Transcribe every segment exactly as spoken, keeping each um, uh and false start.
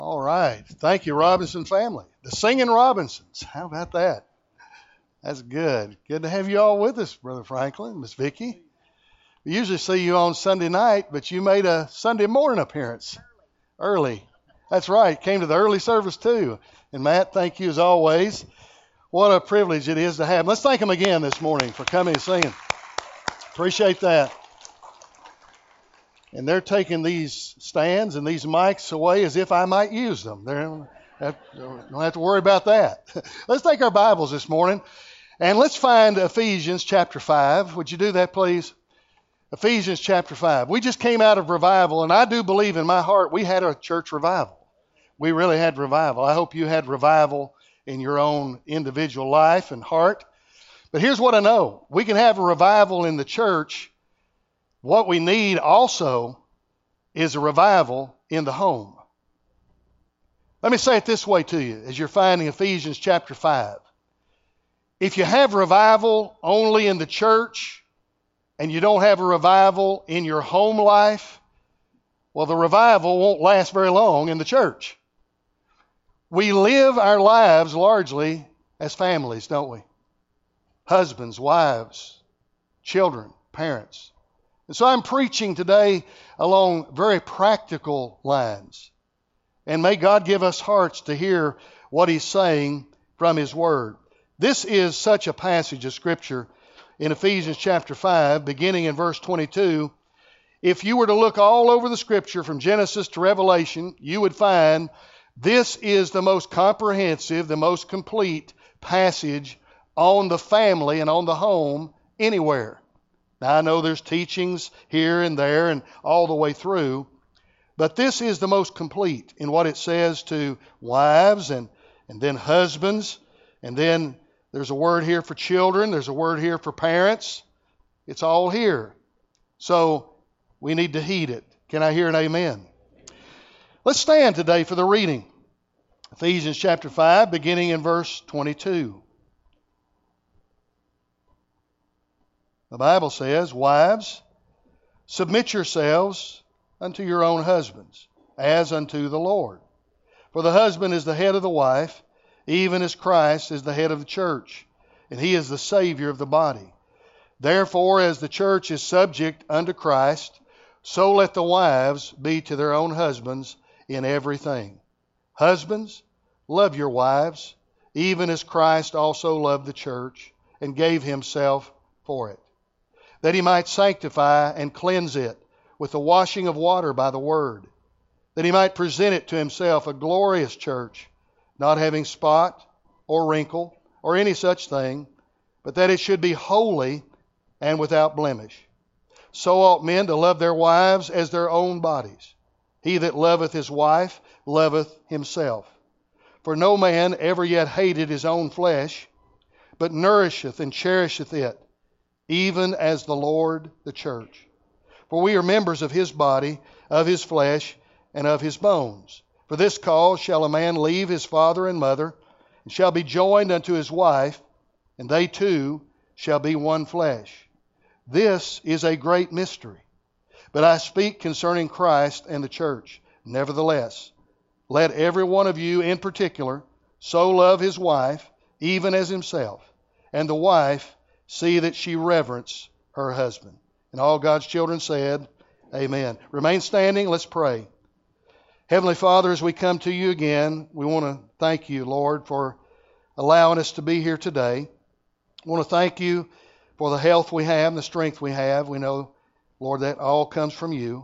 All right. Thank you, Robinson family. The Singing Robinsons. How about that? That's good. Good to have you all with us, Brother Franklin, Miss Vicki. We usually see you on Sunday night, but you made a Sunday morning appearance early. That's right. Came to the early service too. And Matt, thank you as always. What a privilege it is to have. Let's thank them again this morning for coming and singing. Appreciate that. And they're taking these stands and these mics away as if I might use them. They don't have to worry about that. Let's take our Bibles this morning and let's find Ephesians chapter five. Would you do that, please? Ephesians chapter five. We just came out of revival, and I do believe in my heart we had a church revival. We really had revival. I hope you had revival in your own individual life and heart. But here's what I know. We can have a revival in the church. What we need also is a revival in the home. Let me say it this way to you as you're finding Ephesians chapter five. If you have revival only in the church and you don't have a revival in your home life, well, the revival won't last very long in the church. We live our lives largely as families, don't we? Husbands, wives, children, parents. And so I'm preaching today along very practical lines. And may God give us hearts to hear what He's saying from His Word. This is such a passage of Scripture in Ephesians chapter five, beginning in verse twenty-two. If you were to look all over the Scripture from Genesis to Revelation, you would find this is the most comprehensive, the most complete passage on the family and on the home anywhere. Now, I know there's teachings here and there and all the way through, but this is the most complete in what it says to wives and, and then husbands, and then there's a word here for children, there's a word here for parents. It's all here. So we need to heed it. Can I hear an amen? Let's stand today for the reading. Ephesians chapter five, beginning in verse twenty-two. The Bible says, wives, submit yourselves unto your own husbands, as unto the Lord. For the husband is the head of the wife, even as Christ is the head of the church, and He is the Savior of the body. Therefore, as the church is subject unto Christ, so let the wives be to their own husbands in everything. Husbands, love your wives, even as Christ also loved the church, and gave Himself for it, that He might sanctify and cleanse it with the washing of water by the word, that He might present it to Himself a glorious church, not having spot or wrinkle or any such thing, but that it should be holy and without blemish. So ought men to love their wives as their own bodies. He that loveth his wife loveth himself. For no man ever yet hated his own flesh, but nourisheth and cherisheth it, even as the Lord the church. For we are members of His body, of His flesh, and of His bones. For this cause shall a man leave his father and mother, and shall be joined unto his wife, and they two shall be one flesh. This is a great mystery. But I speak concerning Christ and the church. Nevertheless, let every one of you in particular so love his wife, even as himself, and the wife see that she reverence her husband. And all God's children said, amen. Remain standing. Let's pray. Heavenly Father, as we come to you again, we want to thank you, Lord, for allowing us to be here today. I want to thank you for the health we have and the strength we have. We know, Lord, that all comes from you.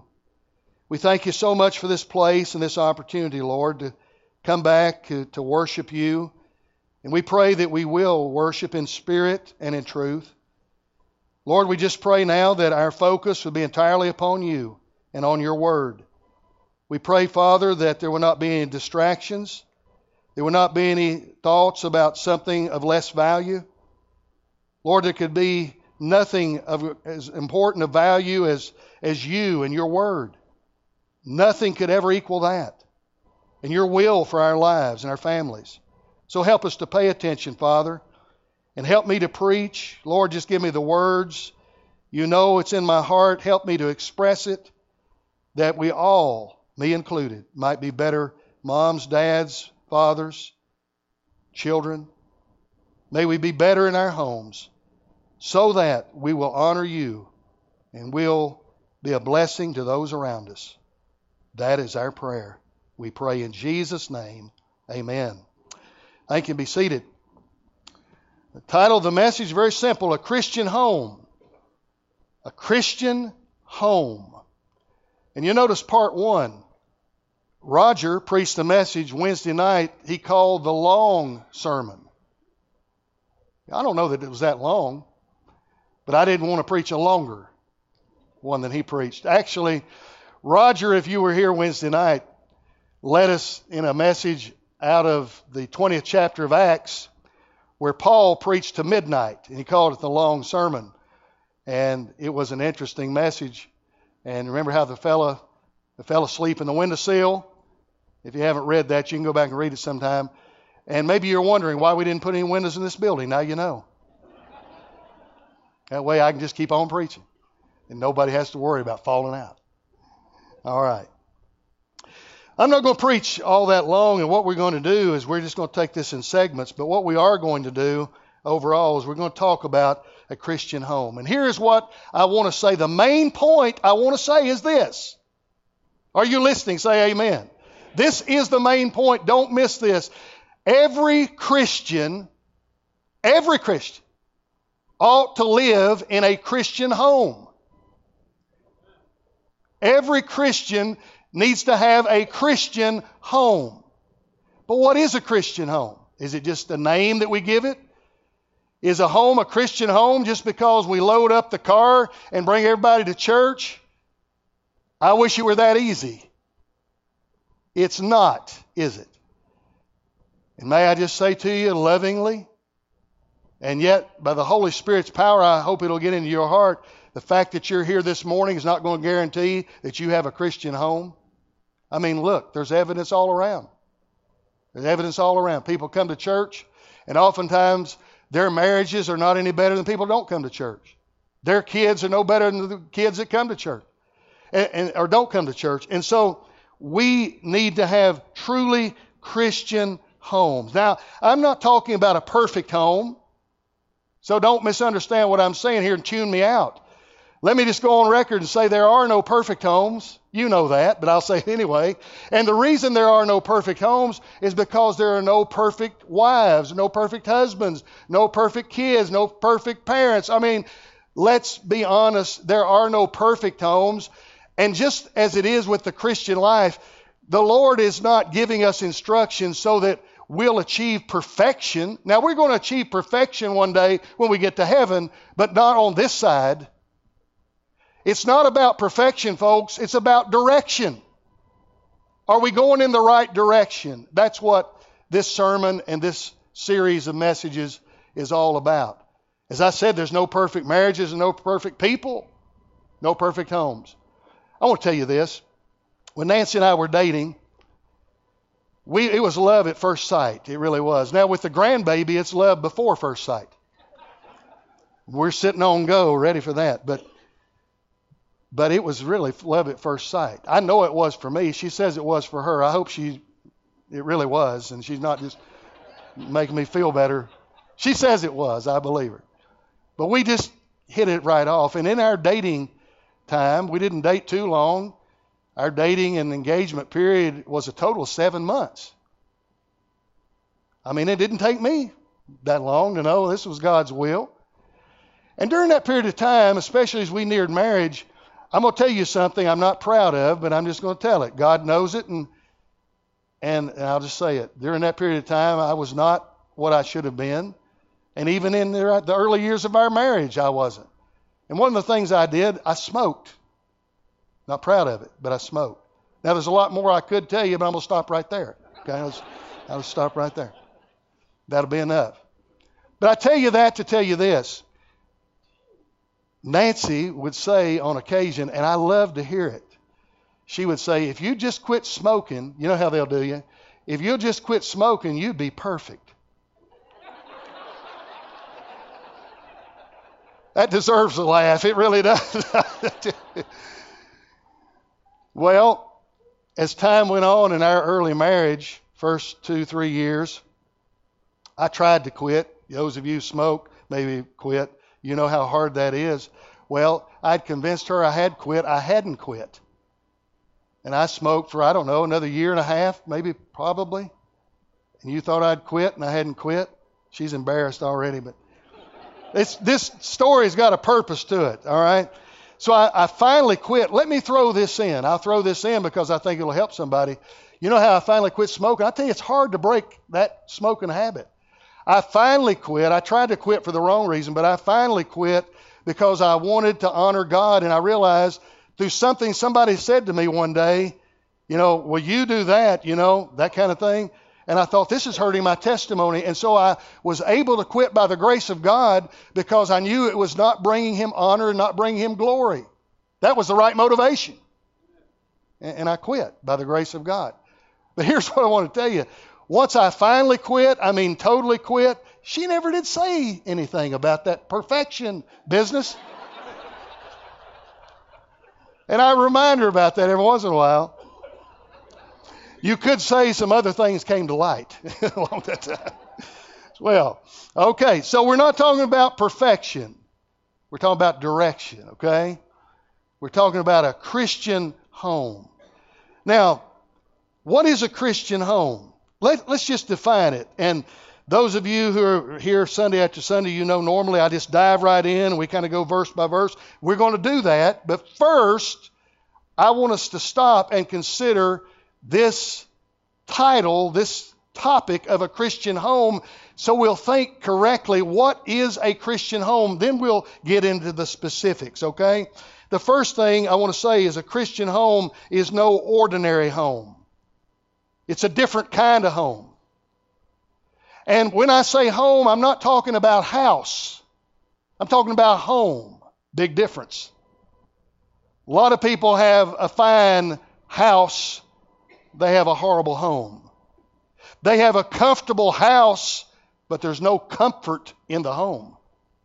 We thank you so much for this place and this opportunity, Lord, to come back to, to worship you. And we pray that we will worship in spirit and in truth. Lord, we just pray now that our focus will be entirely upon you and on your word. We pray, Father, that there will not be any distractions. There will not be any thoughts about something of less value. Lord, there could be nothing of as important a value as, as you and your word. Nothing could ever equal that. And your will for our lives and our families. So help us to pay attention, Father, and help me to preach. Lord, just give me the words. You know it's in my heart. Help me to express it, that we all, me included, might be better moms, dads, fathers, children. May we be better in our homes so that we will honor you and will be a blessing to those around us. That is our prayer. We pray in Jesus' name. Amen. Thank you. Be seated. The title of the message is very simple: A Christian Home. A Christian Home. And you notice part one. Roger preached a message Wednesday night he called the long sermon. I don't know that it was that long, but I didn't want to preach a longer one than he preached. Actually, Roger, if you were here Wednesday night, led us in a message out of the twentieth chapter of Acts where Paul preached to midnight, and he called it the long sermon. And it was an interesting message. And remember how the fella, the fella asleep in the windowsill? If you haven't read that, you can go back and read it sometime. And maybe you're wondering why we didn't put any windows in this building. Now you know. That way I can just keep on preaching, and nobody has to worry about falling out. All right. I'm not going to preach all that long, and what we're going to do is we're just going to take this in segments, but what we are going to do overall is we're going to talk about a Christian home. And here's what I want to say. The main point I want to say is this. Are you listening? Say amen. This is the main point. Don't miss this. Every Christian, every Christian ought to live in a Christian home. Every Christian needs to have a Christian home. But what is a Christian home? Is it just a name that we give it? Is a home a Christian home just because we load up the car and bring everybody to church? I wish it were that easy. It's not, is it? And may I just say to you lovingly, and yet by the Holy Spirit's power, I hope it'll get into your heart, the fact that you're here this morning is not going to guarantee that you have a Christian home. I mean, look, there's evidence all around. There's evidence all around. People come to church, and oftentimes their marriages are not any better than people who don't come to church. Their kids are no better than the kids that come to church, and, and or don't come to church. And so we need to have truly Christian homes. Now, I'm not talking about a perfect home, so don't misunderstand what I'm saying here and tune me out. Let me just go on record and say there are no perfect homes. You know that, but I'll say it anyway. And the reason there are no perfect homes is because there are no perfect wives, no perfect husbands, no perfect kids, no perfect parents. I mean, let's be honest, there are no perfect homes. And just as it is with the Christian life, the Lord is not giving us instructions so that we'll achieve perfection. Now, we're going to achieve perfection one day when we get to heaven, but not on this side. It's not about perfection, folks. It's about direction. Are we going in the right direction? That's what this sermon and this series of messages is all about. As I said, there's no perfect marriages and no perfect people, no perfect homes. I want to tell you this. When Nancy and I were dating, we it was love at first sight. It really was. Now with the grandbaby, it's love before first sight. We're sitting on go, ready for that. But but it was really love at first sight. I know it was for me. She says it was for her. I hope she it really was, and she's not just making me feel better. She says it was. I believe her. But we just hit it right off. And in our dating time, we didn't date too long. Our dating and engagement period was a total of seven months. I mean, it didn't take me that long to know this was God's will. And during that period of time, especially as we neared marriage, I'm going to tell you something I'm not proud of, but I'm just going to tell it. God knows it, and, and and I'll just say it. During that period of time, I was not what I should have been. And even in the, the early years of our marriage, I wasn't. And one of the things I did, I smoked. Not proud of it, but I smoked. Now, there's a lot more I could tell you, but I'm going to stop right there. Okay, I'll, I'll stop right there. That'll be enough. But I tell you that to tell you this. Nancy would say on occasion, and I love to hear it, she would say, if you just quit smoking, you know how they'll do you, if you'll just quit smoking, you'd be perfect. That deserves a laugh. It really does. Well, as time went on in our early marriage, first two, three years, I tried to quit. Those of you who smoke, maybe quit. You know how hard that is. Well, I'd convinced her I had quit. I hadn't quit. And I smoked for, I don't know, another year and a half, maybe, probably. And you thought I'd quit and I hadn't quit? She's embarrassed already, but it's, this story's got a purpose to it, all right? So I, I finally quit. Let me throw this in. I'll throw this in because I think it'll help somebody. You know how I finally quit smoking? I tell you, it's hard to break that smoking habit. I finally quit. I tried to quit for the wrong reason, but I finally quit because I wanted to honor God, and I realized through something somebody said to me one day, you know, will you do that, you know, that kind of thing. And I thought, this is hurting my testimony. And so I was able to quit by the grace of God because I knew it was not bringing Him honor and not bringing Him glory. That was the right motivation. And, and I quit by the grace of God. But here's what I want to tell you. Once I finally quit, I mean totally quit, she never did say anything about that perfection business. And I remind her about that every once in a while. You could say some other things came to light along that time. Well, okay, so we're not talking about perfection. We're talking about direction, okay? We're talking about a Christian home. Now, what is a Christian home? Let, let's just define it. And those of you who are here Sunday after Sunday, you know normally I just dive right in and we kind of go verse by verse. We're going to do that. But first, I want us to stop and consider this title, this topic of a Christian home, so we'll think correctly, what is a Christian home? Then we'll get into the specifics, okay? The first thing I want to say is a Christian home is no ordinary home. It's a different kind of home. And when I say home, I'm not talking about house. I'm talking about home. Big difference. A lot of people have a fine house. They have a horrible home. They have a comfortable house, but there's no comfort in the home.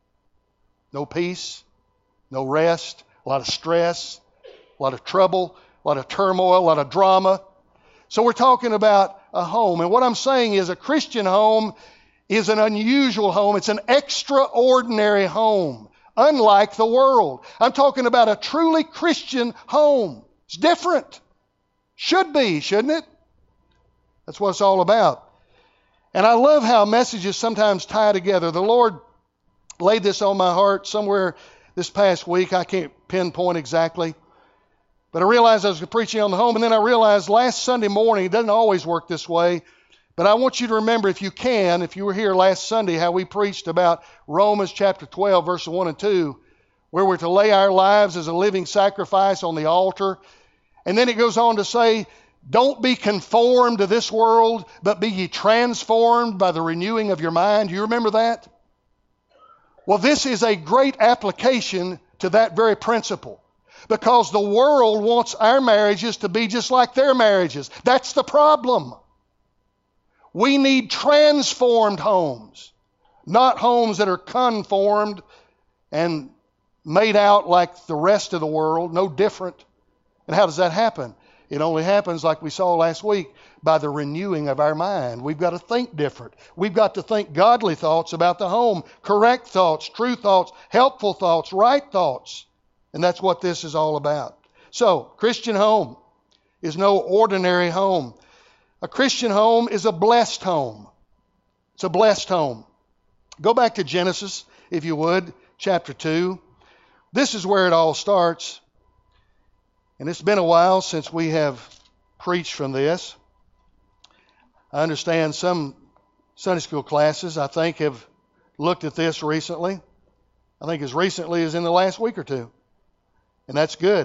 No peace, no rest, a lot of stress, a lot of trouble, a lot of turmoil, a lot of drama. So we're talking about a home. And what I'm saying is a Christian home is an unusual home. It's an extraordinary home, unlike the world. I'm talking about a truly Christian home. It's different. Should be, shouldn't it? That's what it's all about. And I love how messages sometimes tie together. The Lord laid this on my heart somewhere this past week. I can't pinpoint exactly. But I realized I was preaching on the home, and then I realized last Sunday morning, it doesn't always work this way, but I want you to remember, if you can, if you were here last Sunday, how we preached about Romans chapter twelve, verses one and two, where we're to lay our lives as a living sacrifice on the altar. And then it goes on to say, don't be conformed to this world, but be ye transformed by the renewing of your mind. Do you remember that? Well, this is a great application to that very principle. Because the world wants our marriages to be just like their marriages. That's the problem. We need transformed homes, not homes that are conformed and made out like the rest of the world, no different. And how does that happen? It only happens, like we saw last week, by the renewing of our mind. We've got to think different. We've got to think godly thoughts about the home, correct thoughts, true thoughts, helpful thoughts, right thoughts. And that's what this is all about. So, Christian home is no ordinary home. A Christian home is a blessed home. It's a blessed home. Go back to Genesis, if you would, chapter two. This is where it all starts. And it's been a while since we have preached from this. I understand some Sunday school classes, I think, have looked at this recently. I think as recently as in the last week or two. And that's good.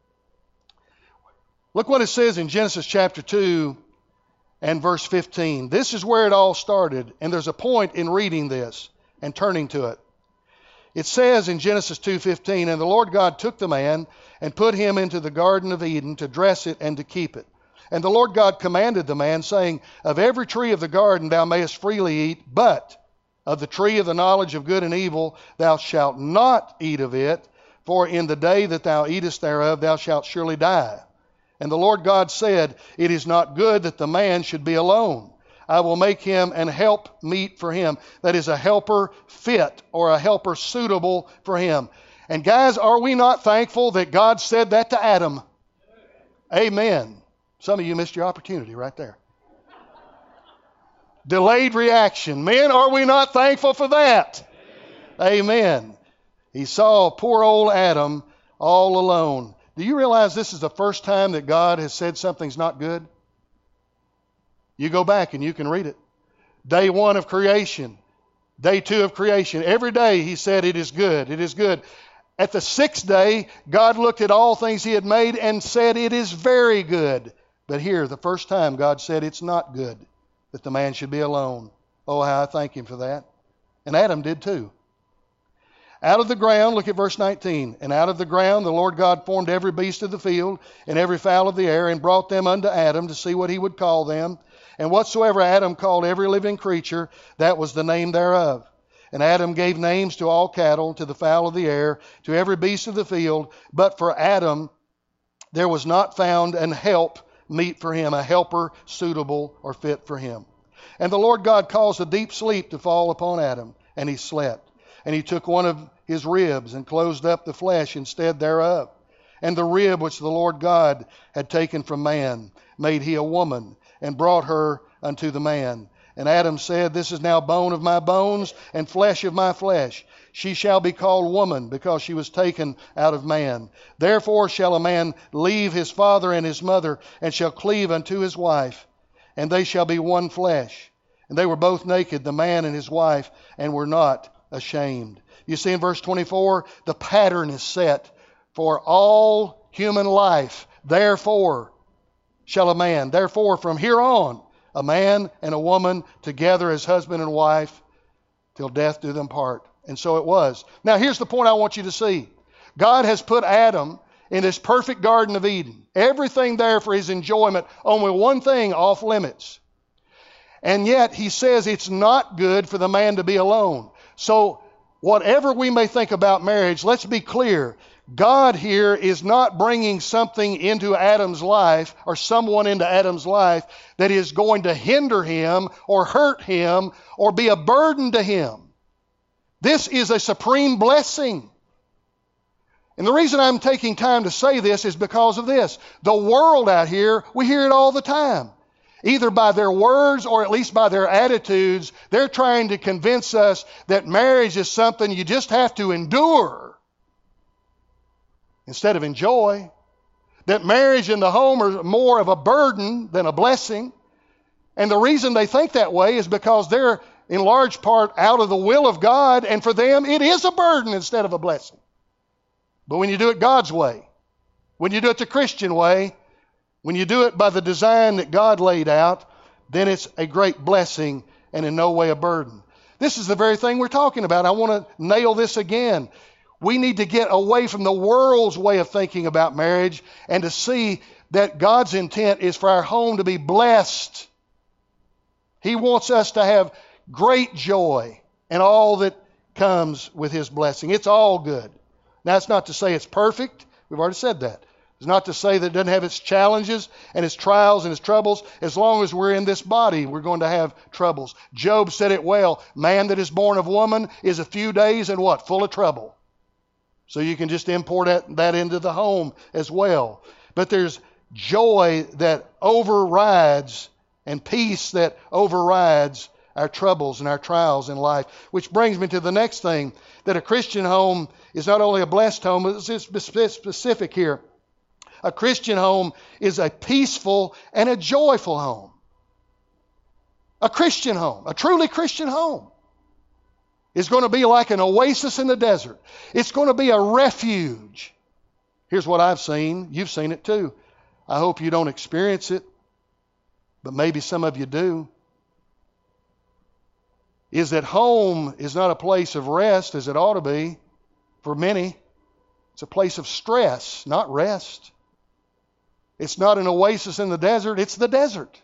Look what it says in Genesis chapter two and verse fifteen. This is where it all started. And there's a point in reading this and turning to it. It says in Genesis two fifteen, and the Lord God took the man and put him into the Garden of Eden to dress it and to keep it. And the Lord God commanded the man, saying, of every tree of the garden thou mayest freely eat, but of the tree of the knowledge of good and evil thou shalt not eat of it. For in the day that thou eatest thereof, thou shalt surely die. And the Lord God said, it is not good that the man should be alone. I will make him an help meet for him. That is a helper fit or a helper suitable for him. And guys, are we not thankful that God said that to Adam? Amen. Some of you missed your opportunity right there. Delayed reaction. Men, are we not thankful for that? Amen. He saw poor old Adam all alone. Do you realize this is the first time that God has said something's not good? You go back and you can read it. Day one of creation. Day two of creation. Every day he said it is good. It is good. At the sixth day, God looked at all things he had made and said it is very good. But here, the first time, God said it's not good that the man should be alone. Oh, how I thank him for that. And Adam did too. Out of the ground, look at verse nineteen. And out of the ground the Lord God formed every beast of the field and every fowl of the air and brought them unto Adam to see what he would call them. And whatsoever Adam called every living creature, that was the name thereof. And Adam gave names to all cattle, to the fowl of the air, to every beast of the field. But for Adam there was not found an help meet for him, a helper suitable or fit for him. And the Lord God caused a deep sleep to fall upon Adam, and he slept. And he took one of his ribs and closed up the flesh instead thereof. And the rib which the Lord God had taken from man made he a woman, and brought her unto the man. And Adam said, this is now bone of my bones and flesh of my flesh. She shall be called woman, because she was taken out of man. Therefore shall a man leave his father and his mother, and shall cleave unto his wife, and they shall be one flesh. And they were both naked, the man and his wife, and were not ashamed. You see in verse twenty-four, the pattern is set for all human life. Therefore shall a man, therefore from here on, a man and a woman together as husband and wife till death do them part. And so it was. Now here's the point I want you to see. God has put Adam in this perfect Garden of Eden. Everything there for his enjoyment. Only one thing off limits. And yet he says it's not good for the man to be alone. So whatever we may think about marriage, let's be clear. God here is not bringing something into Adam's life or someone into Adam's life that is going to hinder him or hurt him or be a burden to him. This is a supreme blessing. And the reason I'm taking time to say this is because of this. The world out here, we hear it all the time. Either by their words or at least by their attitudes, they're trying to convince us that marriage is something you just have to endure instead of enjoy. That marriage and the home are more of a burden than a blessing. And the reason they think that way is because they're in large part out of the will of God, and for them it is a burden instead of a blessing. But when you do it God's way, when you do it the Christian way, when you do it by the design that God laid out, then it's a great blessing and in no way a burden. This is the very thing we're talking about. I want to nail this again. We need to get away from the world's way of thinking about marriage and to see that God's intent is for our home to be blessed. He wants us to have great joy and all that comes with His blessing. It's all good. Now, it's not to say it's perfect. We've already said that. It's not to say that it doesn't have its challenges and its trials and its troubles. As long as we're in this body, we're going to have troubles. Job said it well. Man that is born of woman is a few days and what? Full of trouble. So you can just import that, that into the home as well. But there's joy that overrides and peace that overrides our troubles and our trials in life. Which brings me to the next thing, that a Christian home is not only a blessed home, but it's specific here. A Christian home is a peaceful and a joyful home. A Christian home, a truly Christian home, is going to be like an oasis in the desert. It's going to be a refuge. Here's what I've seen. You've seen it too. I hope you don't experience it, but maybe some of you do. Is that home is not a place of rest as it ought to be for many. It's a place of stress, not rest. It's not an oasis in the desert, it's the desert.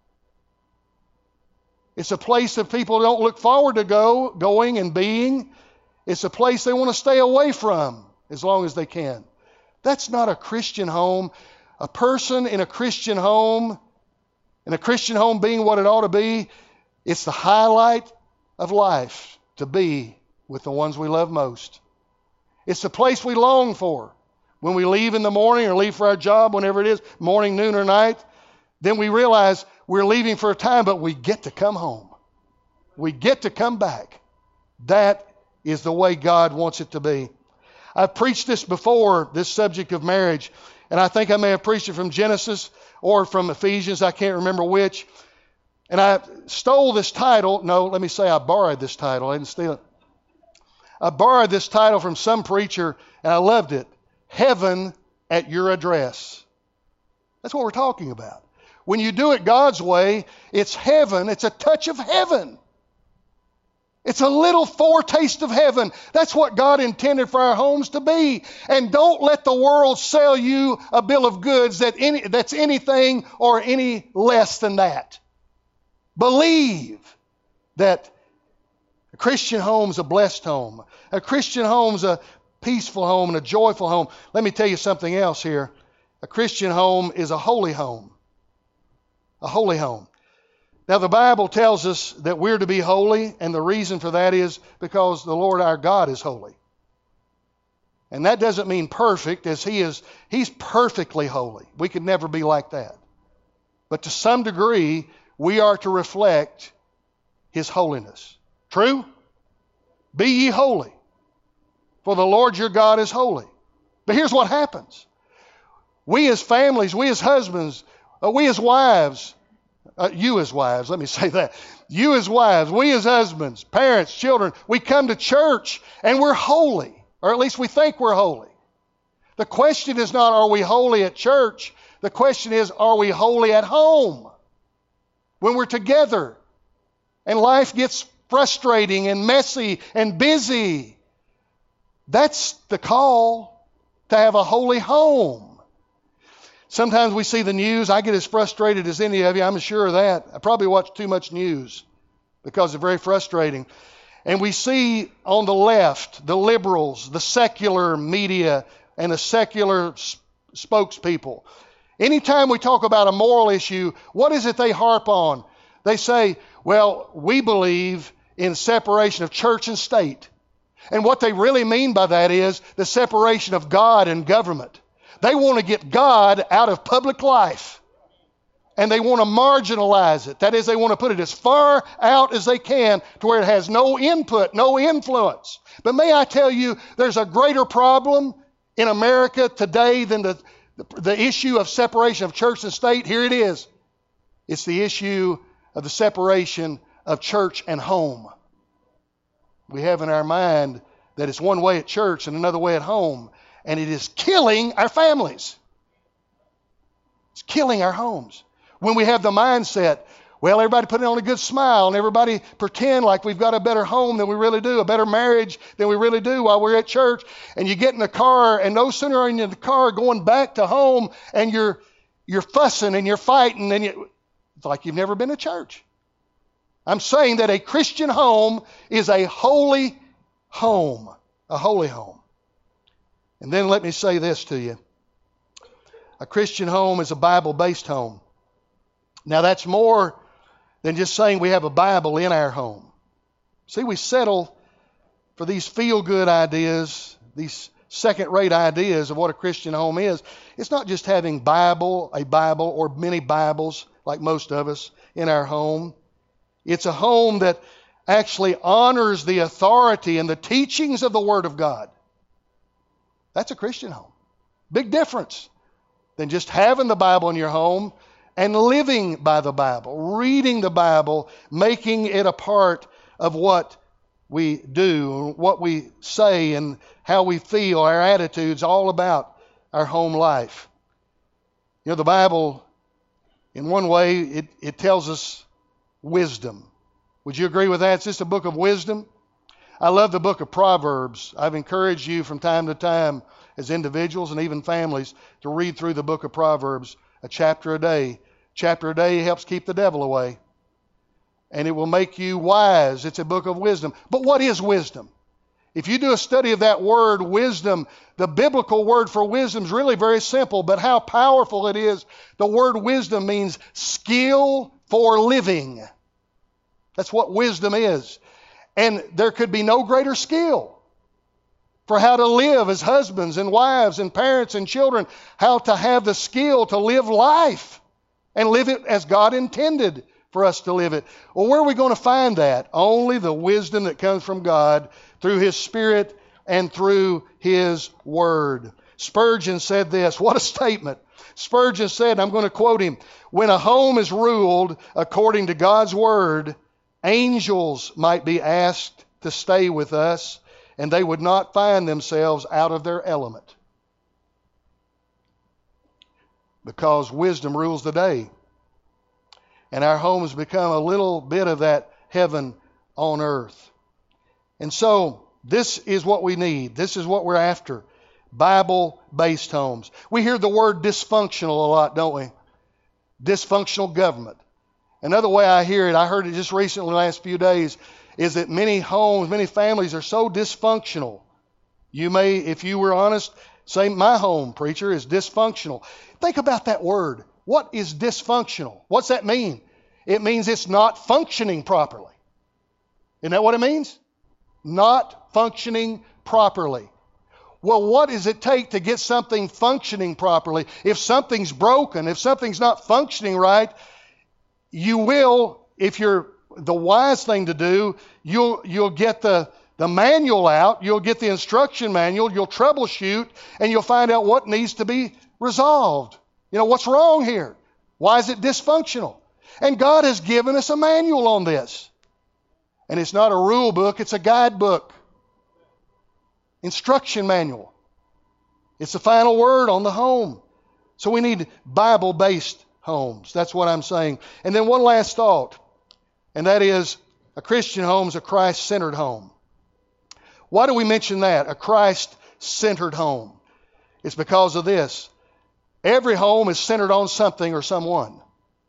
It's a place that people don't look forward to go, going and being. It's a place they want to stay away from as long as they can. That's not a Christian home. a person in a Christian home, and a Christian home being what it ought to be, it's the highlight of life to be with the ones we love most. It's the place we long for. When we leave in the morning or leave for our job, whenever it is, morning, noon, or night, then we realize we're leaving for a time, but we get to come home. We get to come back. That is the way God wants it to be. I've preached this before, this subject of marriage, and I think I may have preached it from Genesis or from Ephesians. I can't remember which. And I stole this title. No, let me say I borrowed this title. I didn't steal it. I borrowed this title from some preacher, and I loved it. Heaven at Your Address. That's what we're talking about. When you do it God's way, it's heaven. It's a touch of heaven. It's a little foretaste of heaven. That's what God intended for our homes to be. And don't let the world sell you a bill of goods that any, that's anything or any less than that. Believe that a Christian home is a blessed home. A Christian home is a peaceful home and a joyful home. Let me tell you something else here. A Christian home is a holy home. A holy home. Now, the Bible tells us that we're to be holy, and the reason for that is because the Lord our God is holy. And that doesn't mean perfect, as He is, He's perfectly holy. We could never be like that. But to some degree, we are to reflect His holiness. True? Be ye holy, for the Lord your God is holy. But here's what happens. We as families, we as husbands, uh, we as wives, Uh, you as wives, let me say that. You as wives, we as husbands, parents, children, we come to church and we're holy, or at least we think we're holy. The question is not, are we holy at church? The question is, are we holy at home? When we're together and life gets frustrating and messy and busy, that's the call to have a holy home. Sometimes we see the news. I get as frustrated as any of you. I'm sure of that. I probably watch too much news because it's very frustrating. And we see on the left, the liberals, the secular media, and the secular spokespeople. Anytime we talk about a moral issue, what is it they harp on? They say, well, we believe in separation of church and state. And what they really mean by that is the separation of God and government. They want to get God out of public life. And they want to marginalize it. That is, they want to put it as far out as they can to where it has no input, no influence. But may I tell you, there's a greater problem in America today than the, the, the issue of separation of church and state. Here it is. It's the issue of the separation of church and home. We have in our mind that it's one way at church and another way at home. And it is killing our families. It's killing our homes. When we have the mindset, well, everybody put on a good smile and everybody pretend like we've got a better home than we really do, a better marriage than we really do while we're at church. And you get in the car, and no sooner are you in the car going back to home, and you're you're fussing and you're fighting, and you, it's like you've never been to church. I'm saying that a Christian home is a holy home, a holy home. And then let me say this to you. A Christian home is a Bible-based home. Now that's more than just saying we have a Bible in our home. See, we settle for these feel-good ideas, these second-rate ideas of what a Christian home is. It's not just having Bible, a Bible, or many Bibles, like most of us, in our home. It's a home that actually honors the authority and the teachings of the Word of God. That's a Christian home. Big difference than just having the Bible in your home and living by the Bible, reading the Bible, making it a part of what we do, what we say, and how we feel, our attitudes, all about our home life. You know, the Bible, in one way, it, it tells us wisdom. Would you agree with that? It's just a book of wisdom. I love the book of Proverbs. I've encouraged you from time to time as individuals and even families to read through the book of Proverbs a chapter a day. Chapter a day helps keep the devil away. And it will make you wise. It's a book of wisdom. But what is wisdom? If you do a study of that word, wisdom, the biblical word for wisdom is really very simple, but how powerful it is. The word wisdom means skill for living. That's what wisdom is. And there could be no greater skill for how to live as husbands and wives and parents and children, how to have the skill to live life and live it as God intended for us to live it. Well, where are we going to find that? Only the wisdom that comes from God through His Spirit and through His Word. Spurgeon said this. What a statement. Spurgeon said, I'm going to quote him, "When a home is ruled according to God's Word, angels might be asked to stay with us, and they would not find themselves out of their element." Because wisdom rules the day. And our home has become a little bit of that heaven on earth. And so, this is what we need. This is what we're after. Bible-based homes. We hear the word dysfunctional a lot, don't we? Dysfunctional government. Another way I hear it, I heard it just recently in the last few days, is that many homes, many families are so dysfunctional. You may, if you were honest, say, my home, preacher, is dysfunctional. Think about that word. What is dysfunctional? What's that mean? It means it's not functioning properly. Isn't that what it means? Not functioning properly. Well, what does it take to get something functioning properly? If something's broken, if something's not functioning right, you will, if you're the wise thing to do, you'll you'll get the, the manual out, you'll get the instruction manual, you'll troubleshoot, and you'll find out what needs to be resolved. You know, what's wrong here? Why is it dysfunctional? And God has given us a manual on this. And it's not a rule book, it's a guidebook. Instruction manual. It's the final word on the home. So we need Bible-based homes. That's what I'm saying. And then one last thought, and that is a Christian home is a Christ-centered home. Why do we mention that? A Christ-centered home. It's because of this. Every home is centered on something or someone.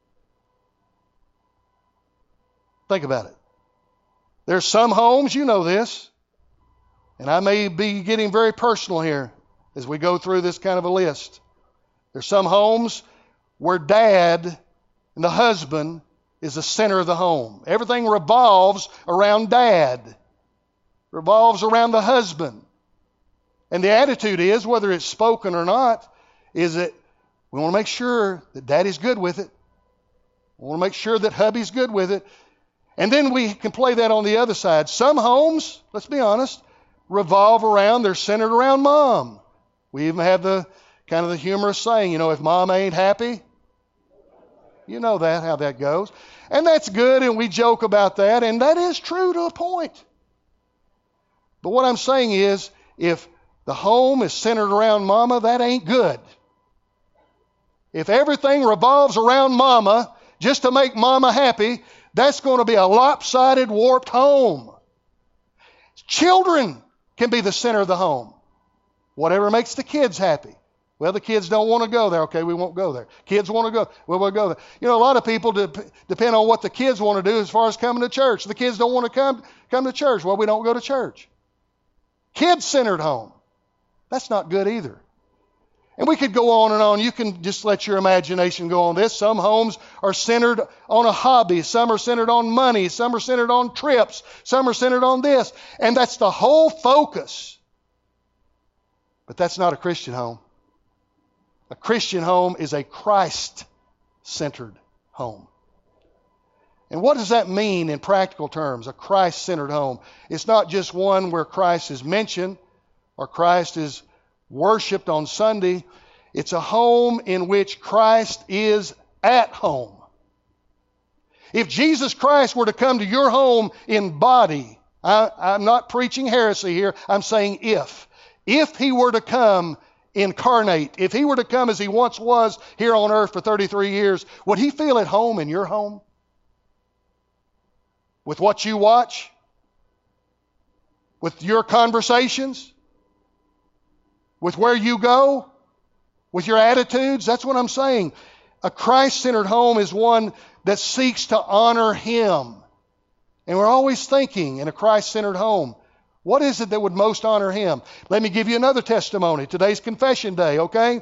Think about it. There's some homes, you know this, and I may be getting very personal here as we go through this kind of a list. There's some homes where dad and the husband is the center of the home. Everything revolves around dad, revolves around the husband. And the attitude is, whether it's spoken or not, is that we want to make sure that daddy's good with it. We want to make sure that hubby's good with it. And then we can play that on the other side. Some homes, let's be honest, revolve around, they're centered around mom. We even have the kind of the humorous saying, you know, if mom ain't happy, you know that, how that goes. And that's good, and we joke about that, and that is true to a point. But what I'm saying is, if the home is centered around mama, that ain't good. If everything revolves around mama just to make mama happy, that's going to be a lopsided, warped home. Children can be the center of the home. Whatever makes the kids happy. Well, the kids don't want to go there. Okay, we won't go there. Kids want to go. Well, we'll go there. You know, a lot of people de- depend on what the kids want to do as far as coming to church. The kids don't want to come, come to church. Well, we don't go to church. Kid-centered home. That's not good either. And we could go on and on. You can just let your imagination go on this. Some homes are centered on a hobby. Some are centered on money. Some are centered on trips. Some are centered on this. And that's the whole focus. But that's not a Christian home. A Christian home is a Christ-centered home. And what does that mean in practical terms, a Christ-centered home? It's not just one where Christ is mentioned or Christ is worshipped on Sunday. It's a home in which Christ is at home. If Jesus Christ were to come to your home in body, I, I'm not preaching heresy here, I'm saying if. If He were to come incarnate, if He were to come as He once was here on earth for thirty-three years, would He feel at home in your home? With what you watch? With your conversations? With where you go? With your attitudes? That's what I'm saying. A Christ-centered home is one that seeks to honor Him. And we're always thinking in a Christ-centered home, What is it that would most honor Him? Let me give you another testimony. Today's confession day, okay?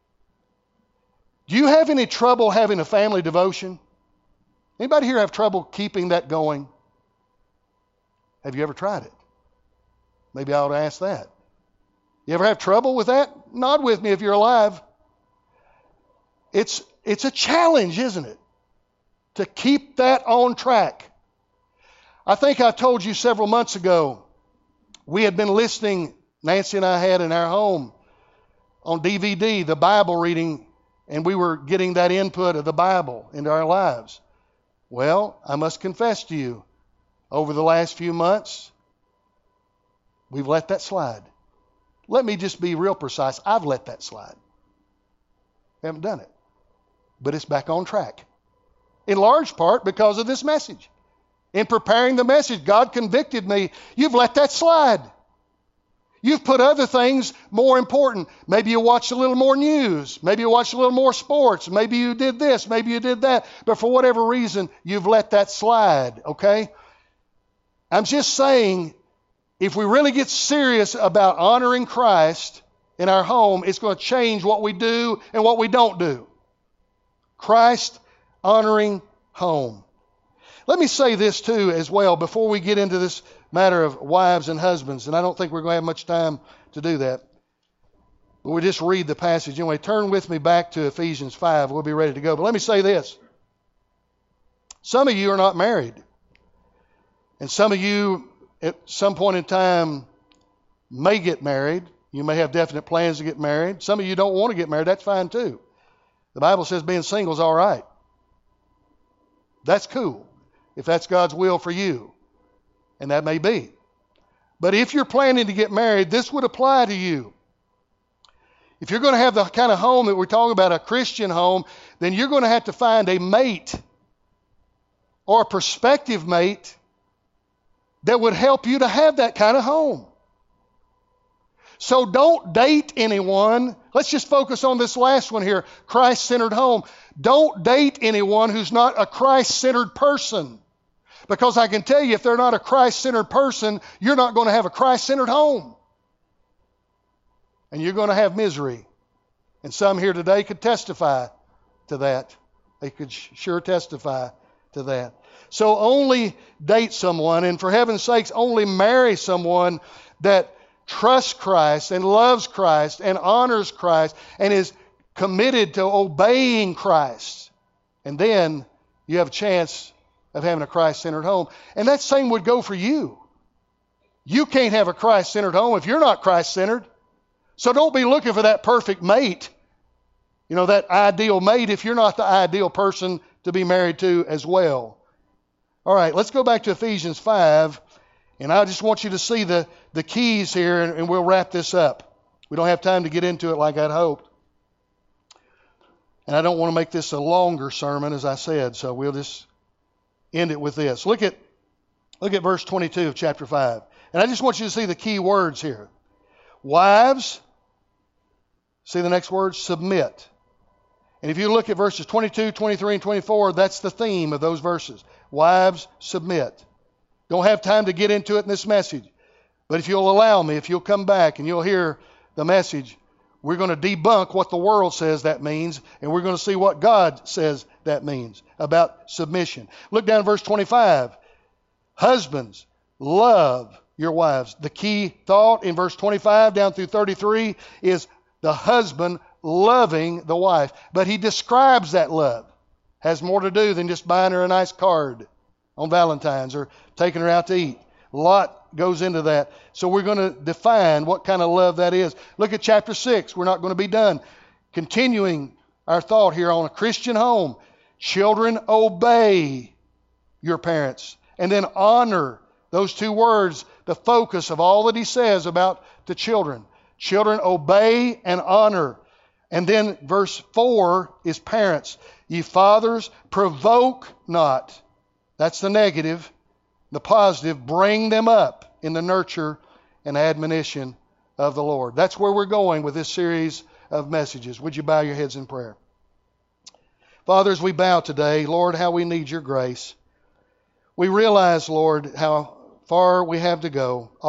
Do you have any trouble having a family devotion? Anybody here have trouble keeping that going? Have you ever tried it? Maybe I ought to ask that. You ever have trouble with that? Nod with me if you're alive. It's, it's a challenge, isn't it? To keep that on track. I think I told you several months ago, we had been listening, Nancy and I had in our home, on D V D, the Bible reading, and we were getting that input of the Bible into our lives. Well, I must confess to you, over the last few months, we've let that slide. Let me just be real precise. I've let that slide. I haven't done it. But it's back on track. In large part because of this message. In preparing the message, God convicted me. You've let that slide. You've put other things more important. Maybe you watched a little more news. Maybe you watched a little more sports. Maybe you did this. Maybe you did that. But for whatever reason, you've let that slide, okay? I'm just saying, if we really get serious about honoring Christ in our home, it's going to change what we do and what we don't do. Christ honoring home. Let me say this too as well before we get into this matter of wives and husbands, and I don't think we're going to have much time to do that. But we'll just read the passage. Anyway, turn with me back to Ephesians five. We'll be ready to go. But let me say this. Some of you are not married. And some of you at some point in time may get married. You may have definite plans to get married. Some of you don't want to get married. That's fine too. The Bible says being single is all right. That's cool, if that's God's will for you. And that may be. But if you're planning to get married, this would apply to you. If you're going to have the kind of home that we're talking about, a Christian home, then you're going to have to find a mate or a prospective mate that would help you to have that kind of home. So don't date anyone. Let's just focus on this last one here, Christ-centered home. Don't date anyone who's not a Christ-centered person. Because I can tell you, if they're not a Christ-centered person, you're not going to have a Christ-centered home. And you're going to have misery. And some here today could testify to that. They could sure testify to that. So only date someone, and for heaven's sakes, only marry someone that trusts Christ and loves Christ and honors Christ and is committed to obeying Christ. And then you have a chance of having a Christ-centered home. And that same would go for you. You can't have a Christ-centered home if you're not Christ-centered. So don't be looking for that perfect mate, you know, that ideal mate, if you're not the ideal person to be married to as well. All right, let's go back to Ephesians five, and I just want you to see the, the keys here, and, and we'll wrap this up. We don't have time to get into it like I'd hoped. And I don't want to make this a longer sermon, as I said, so we'll just end it with this. Look at, look at verse twenty-two of chapter five. And I just want you to see the key words here. Wives, see the next word? Submit. And if you look at verses twenty-two, twenty-three, and twenty-four, that's the theme of those verses. Wives, submit. Don't have time to get into it in this message. But if you'll allow me, if you'll come back and you'll hear the message, we're going to debunk what the world says that means, and we're going to see what God says that means about submission. Look down at verse twenty-five. Husbands, love your wives. The key thought in verse twenty-five down through thirty-three is the husband loving the wife. But he describes that love. Has more to do than just buying her a nice card on Valentine's or taking her out to eat. A lot goes into that. So we're going to define what kind of love that is. Look at chapter six. We're not going to be done. Continuing our thought here on a Christian home. Children, obey your parents. And then honor. Those two words, the focus of all that he says about the children. Children, obey and honor. And then verse four is parents. Ye fathers, provoke not. That's the negative. The positive, bring them up in the nurture and admonition of the Lord. That's where we're going with this series of messages. Would you bow your heads in prayer? Father, as we bow today, Lord, how we need your grace. We realize, Lord, how far we have to go.